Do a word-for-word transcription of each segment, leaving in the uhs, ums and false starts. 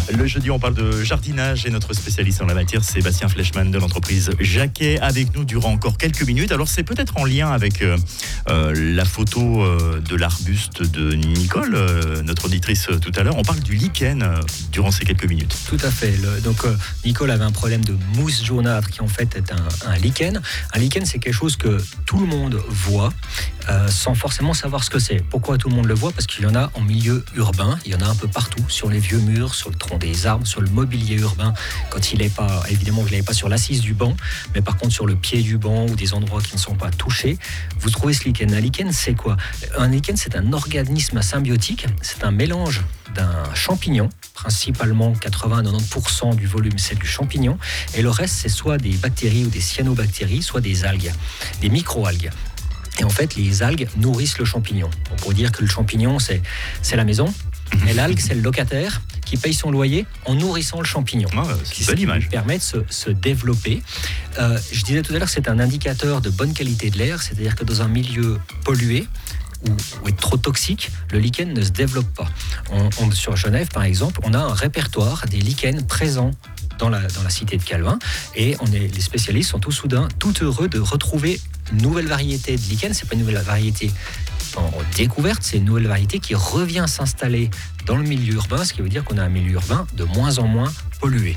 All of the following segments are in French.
Le jeudi, on parle de jardinage et notre spécialiste en la matière, Sébastien Fleischmann de l'entreprise Jacquet, avec nous durant encore quelques minutes. Alors, c'est peut-être en lien avec euh, euh, la photo euh, de l'arbuste de Nicole, euh, notre auditrice euh, tout à l'heure. On parle du lichen euh, durant ces quelques minutes. Tout à fait. Le, donc, euh, Nicole avait un problème de mousse jaunâtre qui, en fait, est un, un lichen. Un lichen, c'est quelque chose que tout le monde voit euh, sans forcément savoir ce que c'est. Pourquoi tout le monde le voit ? Parce qu'il y en a en milieu urbain. Il y en a un peu partout, sur les vieux murs, sur le tronc des arbres, sur le mobilier urbain. Quand il n'est pas, évidemment, je ne l'avais pas sur l'assise du banc, mais par contre sur le pied du banc ou des endroits qui ne sont pas touchés, vous trouvez ce lichen. Un lichen, c'est quoi ? Un lichen, c'est un organisme symbiotique. C'est un mélange d'un champignon, principalement quatre-vingts à quatre-vingt-dix pour cent du volume, c'est du champignon, et le reste, c'est soit des bactéries ou des cyanobactéries, soit des algues, des micro-algues. Et en fait, les algues nourrissent le champignon. On pourrait dire que le champignon, c'est, c'est la maison, et l'algue, c'est le locataire qui paye son loyer en nourrissant le champignon. Oh, c'est une belle image. Qui permet de se, se développer. Euh, je disais tout à l'heure, c'est un indicateur de bonne qualité de l'air, c'est-à-dire que dans un milieu pollué, ou, ou trop toxique, le lichen ne se développe pas. On, on, sur Genève, par exemple, on a un répertoire des lichens présents dans la, dans la cité de Calvin, et on est, les spécialistes sont tout soudain tout heureux de retrouver une nouvelle variété de lichen. C'est pas une nouvelle variété en découverte, c'est une nouvelle variété qui revient s'installer dans le milieu urbain, ce qui veut dire qu'on a un milieu urbain de moins en moins pollué.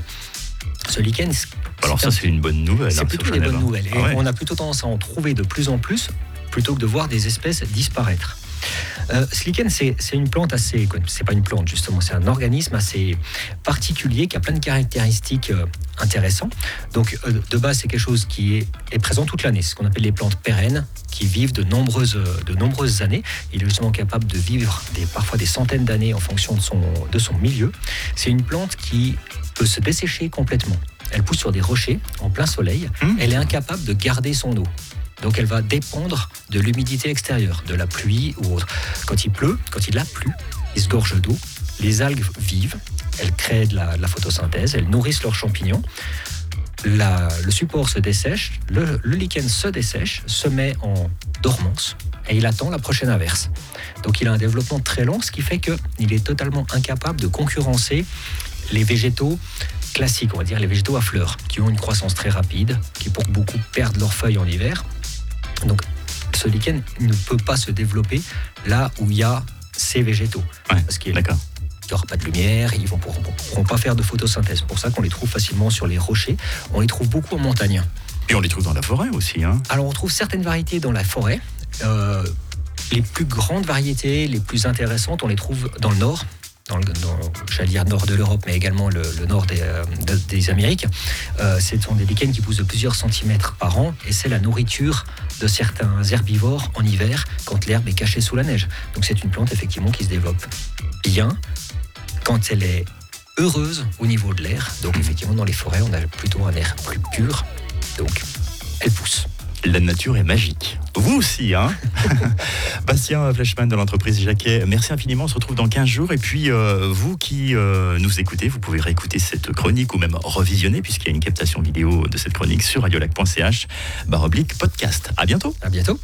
Ce lichen, alors ça, un, c'est une bonne nouvelle. C'est hein, plutôt des bonnes nouvelles. Ah ouais. Et on a plutôt tendance à en trouver de plus en plus, plutôt que de voir des espèces disparaître. Euh, ce lichen, c'est, c'est une plante assez... C'est pas une plante, justement, c'est un organisme assez particulier qui a plein de caractéristiques euh, intéressantes. Donc, euh, de base, c'est quelque chose qui est, est présent toute l'année. C'est ce qu'on appelle les plantes pérennes, qui vivent de nombreuses, de nombreuses années. Il est justement capable de vivre des, parfois des centaines d'années en fonction de son, de son milieu. C'est une plante qui peut se dessécher complètement. Elle pousse sur des rochers, en plein soleil. Mmh. Elle est incapable de garder son eau. Donc elle va dépendre de l'humidité extérieure, de la pluie ou autre. Quand il pleut, quand il a plu, il se gorge d'eau, les algues vivent, elles créent de la, de la photosynthèse, elles nourrissent leurs champignons, la, le support se dessèche, le, le lichen se dessèche, se met en dormance et il attend la prochaine averse. Donc il a un développement très lent, ce qui fait qu'il est totalement incapable de concurrencer les végétaux classiques, on va dire les végétaux à fleurs, qui ont une croissance très rapide, qui pour beaucoup perdent leurs feuilles en hiver. Donc ce lichen ne peut pas se développer là où il y a ces végétaux. Ouais, parce qu'il d'accord. n'y aura pas de lumière, ils ne pourront, pourront pas faire de photosynthèse. C'est pour ça qu'on les trouve facilement sur les rochers. On les trouve beaucoup en montagne. Et on les trouve dans la forêt aussi. Hein. Alors on trouve certaines variétés dans la forêt. Euh, les plus grandes variétés, les plus intéressantes, on les trouve dans le nord. Dans le dans, j'allais dire nord de l'Europe, mais également le, le nord des, euh, des Amériques. Euh, ce sont des lichens qui poussent de plusieurs centimètres par an, et c'est la nourriture de certains herbivores en hiver, quand l'herbe est cachée sous la neige. Donc c'est une plante effectivement qui se développe bien quand elle est heureuse au niveau de l'air. Donc effectivement dans les forêts, on a plutôt un air plus pur, donc elle pousse. La nature est magique. Vous aussi, hein. Bastien Fleischmann de l'entreprise Jacquet, merci infiniment. On se retrouve dans quinze jours. Et puis, euh, vous qui euh, nous écoutez, vous pouvez réécouter cette chronique ou même revisionner, puisqu'il y a une captation vidéo de cette chronique sur radiolac point c h barre oblique podcast. À bientôt. À bientôt.